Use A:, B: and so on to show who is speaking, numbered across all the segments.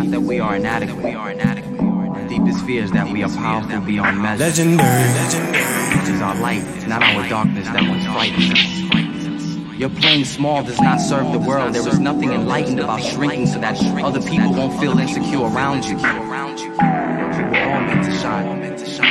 A: that we are inadequate. Our deepest fear is that we are powerful beyond measure.
B: Legendary.
A: It is our light, not our darkness that once frightened us. Your playing small does not serve the world. There is nothing enlightened about shrinking so that other people won't feel insecure around you. We're all meant to shine.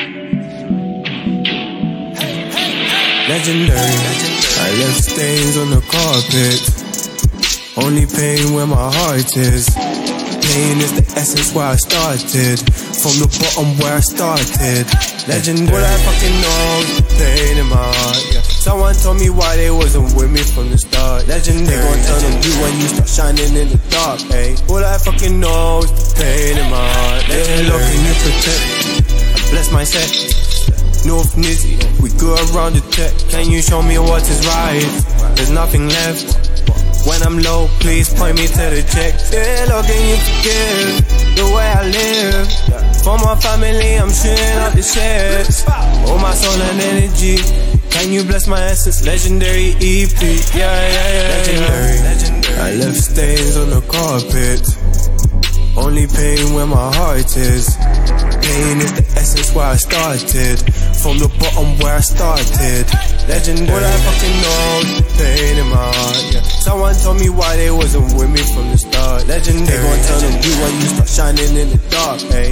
B: Legendary. I left stains on the carpet. Only pain where my heart is. Pain is the essence where I started. From the bottom where I started. Legendary. All I fucking know is the pain in my heart, yeah. Someone told me why they wasn't with me from the start. Legendary. They gon' turn on you when you start shining in the dark, ayy. All I fucking know is the pain in my heart. Legendary. Love, can you protect? I bless my set. North Nizzy, we go around the tech. Can you show me what is right? There's nothing left. When I'm low, please point me to the check. Yeah, Lord, can you forgive the way I live? For my family, I'm shooting up the sheds. All my soul and energy. Can you bless my essence? Legendary EP. Yeah. Legendary. I left stains on the carpet. Only pain where my heart is. Pain is the essence where I started. From the bottom where I started. Legendary. All I fucking know is the pain in my heart, yeah. Someone told me why they wasn't with me from the start. Legendary. They gon' turn on you when you start shining in the dark, ayy.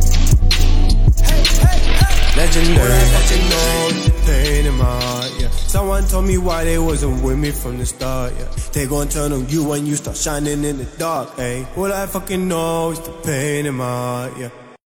B: Legendary. All I fucking know is the pain in my heart, yeah. Someone told me why they wasn't with me from the start, yeah. They gon' turn on you when you start shining in the dark, ayy. All I fucking know is the pain in my heart, yeah.